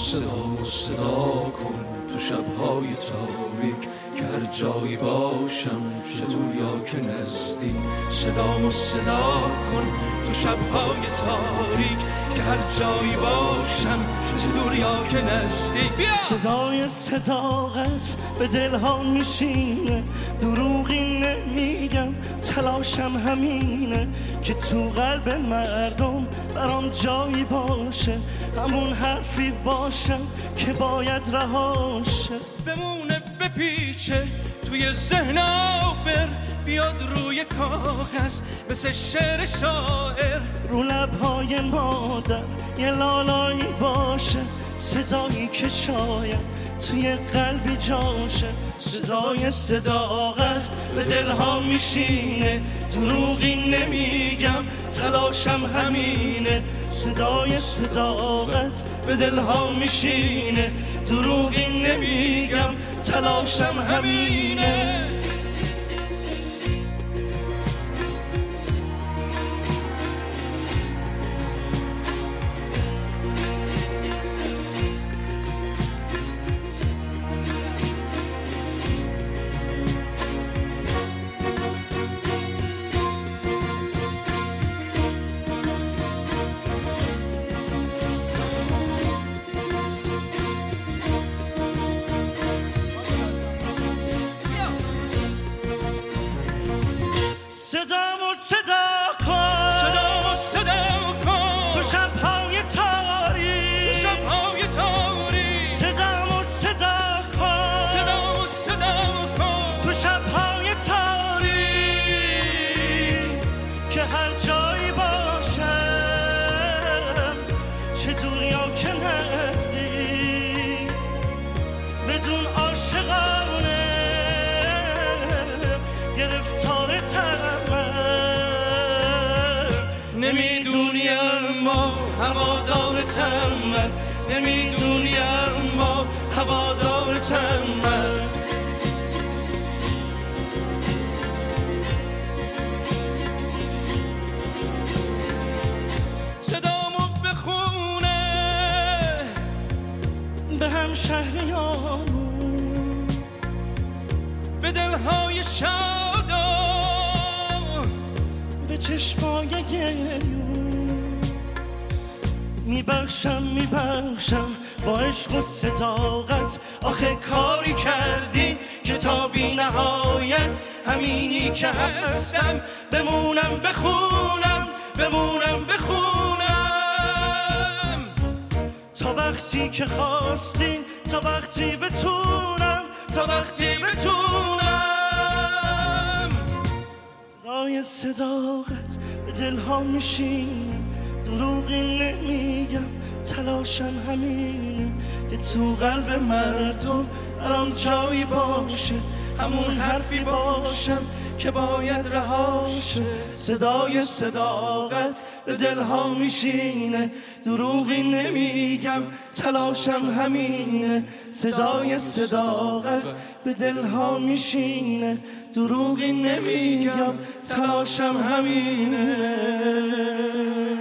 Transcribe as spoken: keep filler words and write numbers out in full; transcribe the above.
صدا صدا کن تو شبهای تاریک، که هر جایی باشم چه دور یا که نزدیک. صدا صدا کن تو شبهای تاریک، که هر جایی باشم چه دور یا که نزدیک. صدای صداقت به دلها میشینه، دروغی نمیگم تلاشم همینه، که تو قلب مردم برام جایی باشه، همون حرفی باشم که باید رهاشه. بمونه بپیچه توی ذهنم بر، بیاد روی کاغذ مثل شعر شاعر. رو لبهای مادر یه لالایی باشه، صدایی که شاید توی قلبی جاشه. صدای صداقت به دلها میشینه، دروغی نمیگم تلاشم همینه. صدای صداقت به دلها میشینه، دروغی نمیگم تلاشم همینه. صدامو صدا کن، صدامو صدا کن تو شبهای تاریک، تو شبهای تاریک. صدامو صدا کن، صدامو صدا کن تو شبهای تاریک، که هر جایی باشم چه دور یا که نزدیک، بدون عاشقانه گرفتار تنم. نمیدونی اما هوادارتم من، نمیدونی اما هوادارتم من. صدامو بخونه به هم شهریامون، به دلهای شادا، به چشمای گریون. میبخشم میبخشم با عشق و صداقت، آخه کاری کردیم که تا بی نهایت همینی که هستم بمونم بخونم، بمونم بخونم. تا وقتی که خواستین، تا وقتی بتونم، تا وقتی بتونم. صدای صداقت به دلها میشینه، دروغی نمیگم تلاشم همینه، که تو قلب مردم برام جایی باشه، همون حرفی باشم که باید رهاشه. صدای صداقت به دلها میشینه، دروغی نمیگم تلاشم همینه. صدای صداقت به دلها میشینه، دروغی نمیگم تلاشم همینه.